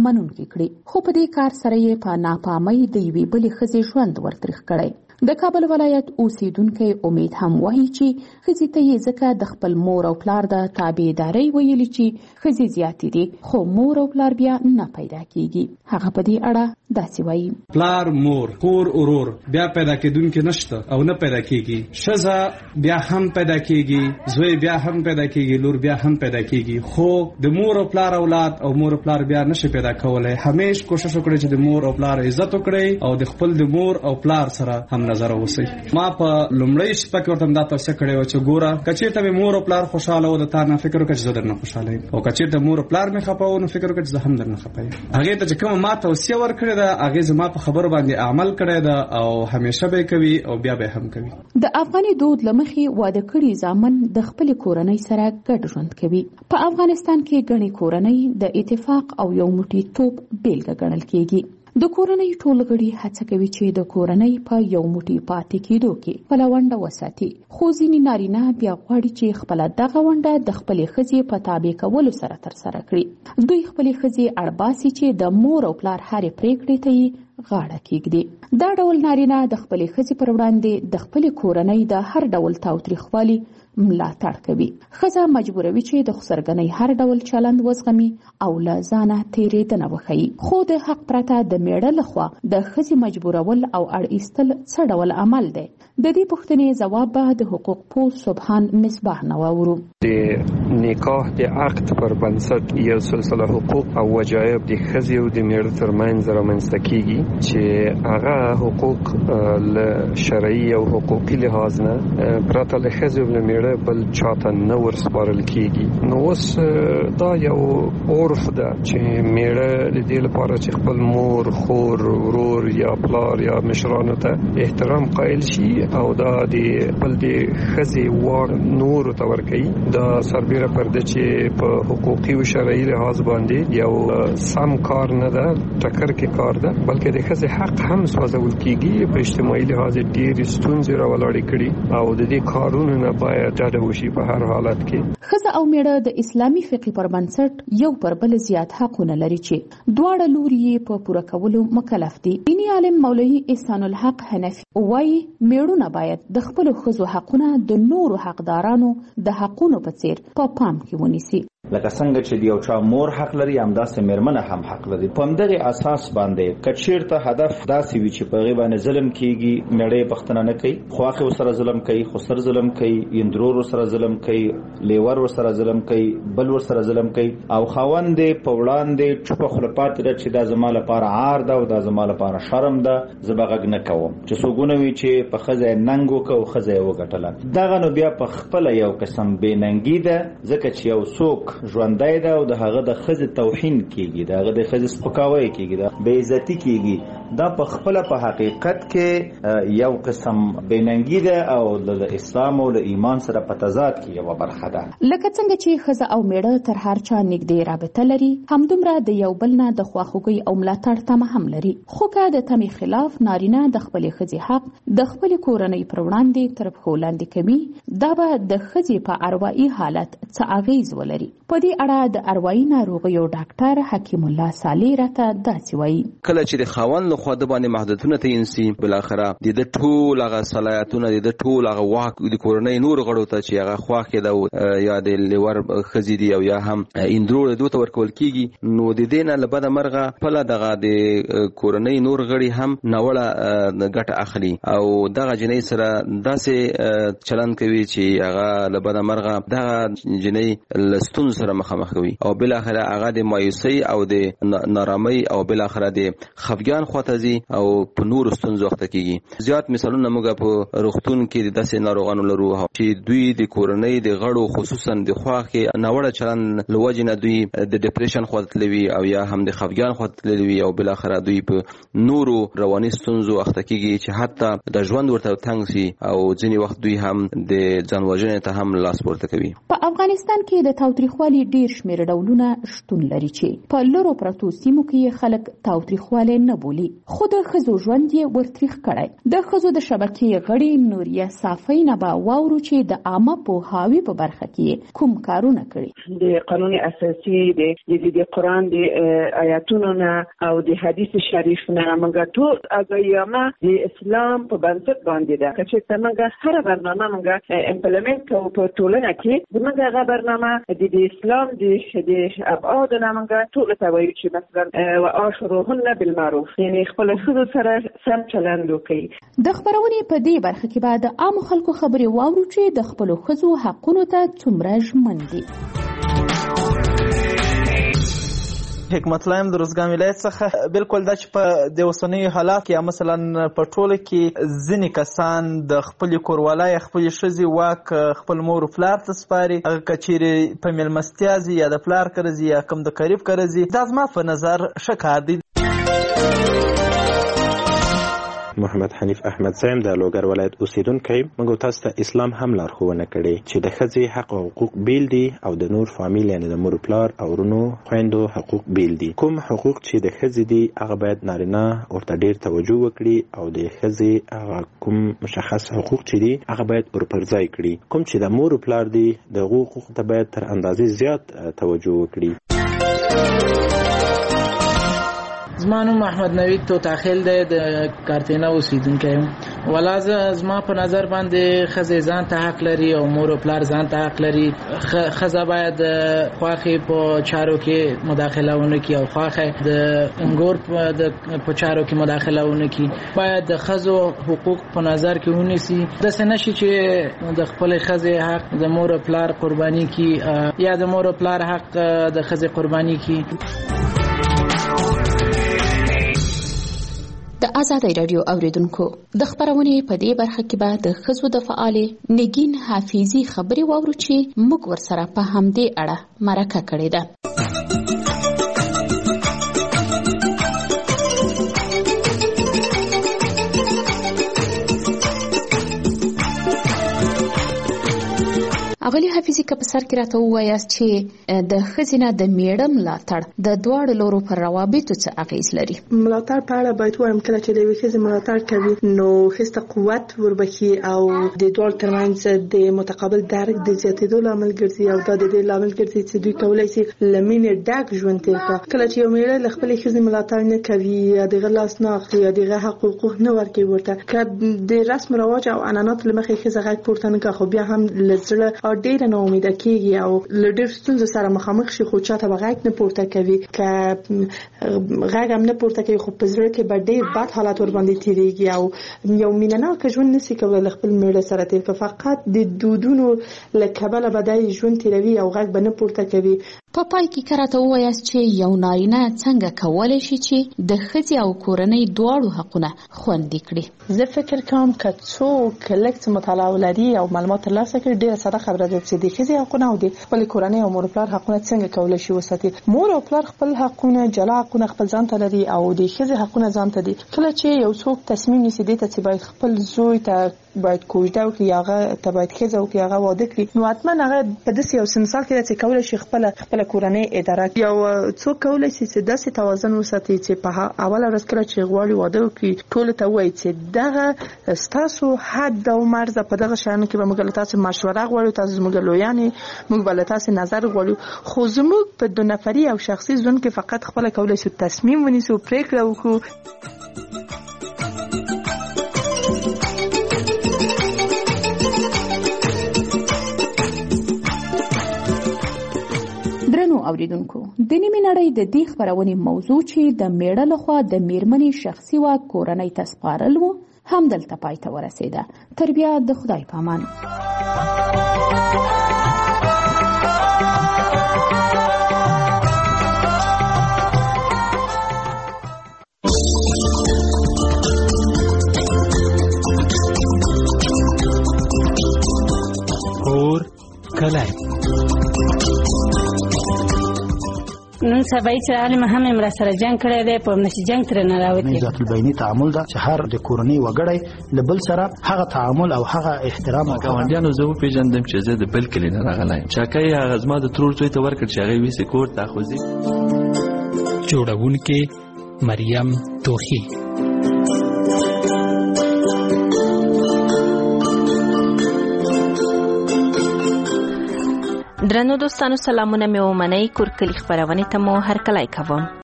منونکي کړي، خو په دې کار سره یې په ناپامۍ د یوې بلې ښځې ژوند ورتریخ کړی. د کابل ولایت اوسیدونکی امید هم وایي چې ښځې ته یې ځکه د خپل مور او پلار د تابعدارۍ ویلي چې ښځې زیاتې دي، خو مور او پلار بیا نه پیدا کیږي. هغه په دې اړه داسې وایي: پلار، مور، خور، ورور بیا پیدا کېدونکي نشته او نه پیدا کیږي. ښځه بیا هم پیدا کیږي، زوی بیا هم پیدا کیږي، لور بیا هم پیدا کیږي، خو د مور او پلار اولاد او مور او پلار بیا نشي پیدا کولای. همیش کوشش وکړئ چې د مور او پلار عزت وکړئ او د خپل د مور او پلار سره هم نظر اوسئ. ما په لومړی شپه کې ورته دا توصیه کړې وه چې ګوره، که چېرته مې مور او پلار خوشحاله و د تا نه فکر وکړه چې زه درنه خوشحاله یم، او که چېرته مور او پلار مې خفه و نو فکر وکړه چې زه هم درنه خفه یم. هغې ته چې کومه ما توصیه ورکړې ده هغې زما په خبرو باندې عمل کړی ده او همیشه به یې کوي او بیا به هم کوي. د افغاني دود له مخې واده کړي زامن د خپلې کورنۍ سره ګډ ژوند کوي. په افغانستان کې ګڼې کورنۍ د اتفاق او یو موټی توب بیلګه ګڼل کېږي. د کورنۍ ټول غړي هڅه کوي چې د کورنۍ په یو موټی پاتې کېدو کې خپله ونډه وساتي، خو ځینې نارینه بیا غواړي چې خپله دغه ونډه د خپلې ښځې په تابع کولو سره ترسره کړي. دوی خپلې ښځې اړباسي چې د مور او پلار هرې پریکړې ته یې غاړه کېږدي. دا ډول نارینه د خپلې ښځې پر وړاندې د خپلې کورنۍ د هر ډول تاوتریخوالي ملاتړ کوي. ښځه مجبوروي چې د خسرګنۍ هر ډول چلند وزغمي او له ځانه تېرېدنه وښیي. خو د حق پرته د میړه لخوا د ښځې مجبورول او اړ ایستل څه ډول عمل دی؟ د دې پوښتنې ځواب به د حقوق پوه سبحان مصباح نه واورو. د نکاح د عقد پر بنسټ یو سلسله حقوق او وجایب د ښځې او د میړه ترمنځ رامنځته کیږي چې هغه حقوق له شرعي او حقوقي لحاظ نه پرته له ښځې او له میړه بل چاته نه ورسپارل کیږي. نو اوس دا یو عرف ده چې میړه د دې لپاره چې خپل مور، خور، ورور یا پلار یا مشرانو ته احترام قائل شي او دا د خپل د ښځې واک نورو ته ورکوي، دا سربیره پر ده چې په حقوقي او شرعي لحاظ باندې یو سم کار نه ده، ټکر کې کار ده، بلکې د ښځې حق هم سوځول کیږي. په اجتماعي لحاظ ډېرې ستونزې راولاړې کړي او د دې کارونو نه باید ډډه وشي په هر حالت کې. ښځه او میړه د اسلامي فقه پر بنسټ یو پر بل زیات حقونه لري چې دواړه لوري یې په پوره کولو مکلف دي. دیني عالم مولوي احسان الحق حنفي وایي میړونه باید د خپلو ښځو حقونه د نورو حقدارانو د حقونو په څیر په پام کې ونیسي. لکه څنګه چې یو چا مور حق لري همداسې میرمنه هم حق لري. په همدغه اساس باندې که چېرته هدف داسې وي چې په هغې باندې ظلم کیږي، میړه یې پوښتنه نه کوي، خواښې ورسره ظلم کوي، خسر ظلم کوي، اندرور ورسره ظلم کوي، لیور ورسره ظلم کوي، بل ورسره ظلم کوي، او خاوند یې په وړاندې چوپه خوله پاتې ده چې دا زما لپاره عار ده او دا زما لپاره شرم ده، زه به غږ نه کوم. چې څوک ونه وي چې په ښځه یې ننګ وکړه او ښځه یې وګټله، دغه نو بیا په خپله یو قسم بېننګي ده، ځکه چې یو څوک ژوندی ده او د هغه د ښځې توهین کیږي، د هغه د ښځې سپکاوی کیږي، د بې عزتي کیږي. دا په خپله په حقیقت کې یو قسم بېننګي ده او د اسلام او د ایمان سره په تضاد کې یوه برخه ده. لکه څنګه چې ښځه او میړه تر هر چا نږدې رابطه لري، همدومره د یو بل نه د خواخوږۍ او ملاتړ تمه هم لري. خو که د تمې خلاف نارینه د خپلې ښځې حق د خپلې کورنۍ پر وړاندې تر پښو لاندې کوي، دا به د ښځې په اروایي حالت څه اغیز ولري. په دې اړه د اروایي ناروغیو ډاکټر حکیم الله صالح راته داسې وایي: کله چې د خاوند لخوا د باندې محدودیتونه تعین سي، بلاخره د ټول هغه صلاحیتونه د ټول هغه واک د کورنۍ نور غړو ته چې هغه خواښې ده یا د لیور ښځې دي او یا هم اندرور دوی ته ورکول کیږي، نو د دې نه له بده مرغه خپله دغه د کورنۍ نور غړي هم ناوړه ګټه اخلي او دغه جنۍ سره داسې چلند کوي چې هغه له بده مرغه دغه جنۍ له ستونزو سره مخامخ کوي او بالاخره هغه د مایوسۍ او د نارامۍ او بالاخره د خفګان خواته ځي او په نورو ستونزو اخته کیږي. زیات مثالونه موږ په روغتون کې د داسې ناروغانو لرو چې دوی د کورنۍ د غړو خصوصا د خواښې ناوړه چلند له وجې نه دوی د ډیپریشن خواته تللي وي او یا هم د خفګان خواته تللي وي او بالاخره دوی په نورو رواني ستونزو اخته کیږي چې حتی د ژوند ورته تنګ سي او ځینې وخت دوی هم د ځان وژنې ته هم لاس پورته کوي. په افغانستان کې د تاوتریخوالي ډیر شمېر ډولونه شتون لري چې په لرو پرتو سیمو کې خلک تاوتریخوالی نه بولي. خو د ښځو ژوند یې ورتریخ کړی. د ښځو د شبکې غړي نوریه صافۍ نه به واورو چې د عامه پوهاوي په برخه کې کوم کارونه کړي. د قانون اساسي د قرآن د آیاتونو نه او د حدیث شریف نه موږ ټول اګیامه د اسلام په بنسټ باندې ده چې موږ هر برنامه موږ امپلیمنت کوو په ټولنه کې موږ هغه برنامه د اسلام د ابعاد نه موږ ټول ته وایو چې مثلا واشروهن بالمعروف یعنی خپل ښځو سره سم چلند وکړي. د خبرونې په دې برخه کې بعد عام خلکو خبرې واورو چې د خپل ښځو حقونو ته څومره ژمن دي. حکمت الله د روزګان ولایت څخه بالکل دا چې په د اوسنیو حالات کې یا مثلا په ټوله کې ځینې کسان د خپلې کوروالی خپلې ښځې واک خپل مور و پلار ته سپاري، هغه که چیرې په مېلمستیا ځي یا د پلار کره ځي یا کوم د قریب کره ځي، دا زما په نظر ښه کار دی. محمد حنیف احمد صاحب د لوګر ولایت اوسیدونکی، موږ تاسو ته اسلام هم لارښوونه کړې چې د ښځې حق او حقوق بیل دي او د نور فامیل یعنی د مور پلار او ورونو خویندو حقوق بیل دي. کوم حقوق چې د ښځې دي هغه باید نارینه ورته ډیر توجه وکړي او د ښځې هغه کوم مشخص حقوق چې دي هغه باید ورپرځای کړي. کوم چې د مور پلار دي د حقوق ته باید تر اندازې زیات توجه وکړي. زما نوم احمد نوید توتاخیل دی، د کارتینا اوسیدونکی یم. ولا زما په نظر باندې ښځې ځان ته حق لري او مور او پلار ځان ته حق لري. ښځه باید خواښې په چارو کې مداخله ونه کړي او خواښې د انګور په چارو کې مداخله ونه کړي. باید د ښځو حقوق په نظر کې ونیسي. داسې نه شي چې د خپلې ښځې حق د مور او پلار قرباني کړي یا د مور او پلار حق د ښځې قرباني کړي. د آزادۍ راډیو اوریدونکو د خبرونې په دې برخه کې به د ښځو د فعالې نگین حافظي خبرې واورو چې موږ ورسره په همدې اړه مرکه کړې ده. اغلی حافظي که په سر کې راته ووایاست چې د ښځې نه د میړه ملاتړ د دواړو لورو پر روابطو څه اغیز لري؟ ملاتړ په اړه باید وایم کله چې د یوې ښځې ملاتړ کوي نو ښځې ته قوت وربخي او د دواړو ترمنځ د متقابل درک د زیاتېدو لامل ګرځي او دا د دې لامل ګرځي چې دوی کولی شي له مینې ډک ژوند تېر کړي. کله چې یو میړه له خپلې ښځې ملاتړ نه کوي یا د هغه لاس نه اخلي یا د هغه حقوق نه ورکوي ورته، که د رسم رواج او عنعناتو له مخې ښځه غږ پورته نه کړي خو بیا هم له زړه ډېره ناامیده کېږي او له ډېرو ستونزو سره مخامخ شي خو چاته به غږ نه پورته کوي. که غږ هم نه پورته کوي خو په زړه کې به ډېر بد حالات ورباندې تېرېږي او یو مینهناکه ژوند نشي کولی له خپل میړه سره تېر کړي. فقط د دودونو له کبله به دی ژوند تېروي او غږ به نه پورته کوي. په پای کې که راته ووایاست چې یو نارینه څنګه کولی شي چې د ښځې او کورنۍ دواړو حقونه خوندي کړي؟ زه فکر کوم که څوک لږ څه مطالعه ولري او معلومات ترلاسه کړي ډېره ساده خبره ده چې د ښځې حقونه او د خپلې کورنۍ او مور پلار حقونه څنګه کولی شي وساتي. مور او پلار خپل حقونه جلا حقونه خپل ځان ته لري او د ښځې حقونه ځان ته دي. کله چې یو څوک تصمیم نیسي دې ته چې باید خپل زوی ته باید کوژده وکړي هغه ته باید ښځه وکړي هغه واده کړي نو حتما هغه په داسې یو مثال کې ده چې کولی شي خپله کورنۍ اداره کړي. یو څوک کولی شي چې داسې توازن وساتي چې په اوله ورځ کله چې غواړي واده وکړي ټولو ته وایي چې دغه ستاسو حد او مرزه په دغه شیانو کې به موږ له تاسو مشوره غواړو، تاسو زموږ لویانې، موږ به له تاسو نظر غواړو. خو زموږ په دو نفري او شخصي ژوند کې فقط خپله کولی شو تصمیم ونیسو، پرېکړه وکړو. درنو اوریدونکو، د نیمې نړۍ د دې خبرونې موضوع چې د میړه لخوا د میرمنې شخصي واک کورنۍ ته سپارل و هم دلته پای ته ورسېده. تر بیا د خدای په امان. اور کلی نن سبا چې عالم هم امر سره جنگ کړی دی په نشي جنگ تر نه راوتی. ذات البینی تعامل دا چې هر د کورنۍ وګړی له بل سره هغه تعامل او هغه احترام او ګاونډیانو زه پیژندم چې زه د بل کلی نه راغلی چاکای هغه زما د ترور زوی ته ورکړ چې هغه ویسه کور ته خوځي. جوړونکې مریم توخی درنو دوستانو سلامونه مې ومنئ. کورکلي خبرونه ته مو هرکلی کوم.